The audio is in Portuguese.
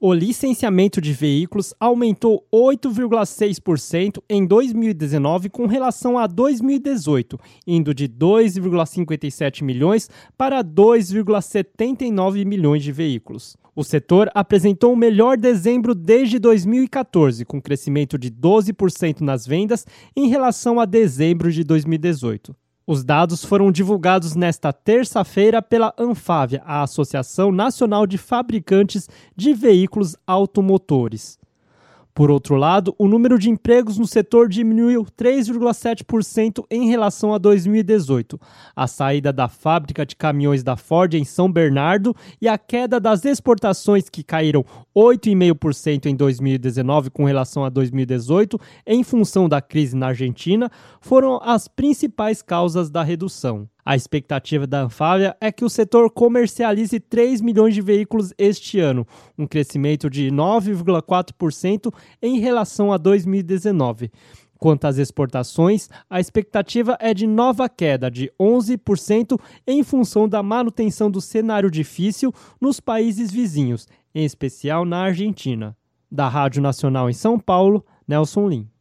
O licenciamento de veículos aumentou 8,6% em 2019 com relação a 2018, indo de 2,57 milhões para 2,79 milhões de veículos. O setor apresentou o melhor dezembro desde 2014, com crescimento de 12% nas vendas em relação a dezembro de 2018. Os dados foram divulgados nesta terça-feira pela Anfavea, a Associação Nacional de Fabricantes de Veículos Automotores. Por outro lado, o número de empregos no setor diminuiu 3,7% em relação a 2018. A saída da fábrica de caminhões da Ford em São Bernardo e a queda das exportações, que caíram 8,5% em 2019 com relação a 2018, em função da crise na Argentina, foram as principais causas da redução. A expectativa da Anfavea é que o setor comercialize 3 milhões de veículos este ano, um crescimento de 9,4% em relação a 2019. Quanto às exportações, a expectativa é de nova queda de 11% em função da manutenção do cenário difícil nos países vizinhos, em especial na Argentina. Da Rádio Nacional em São Paulo, Nelson Lim.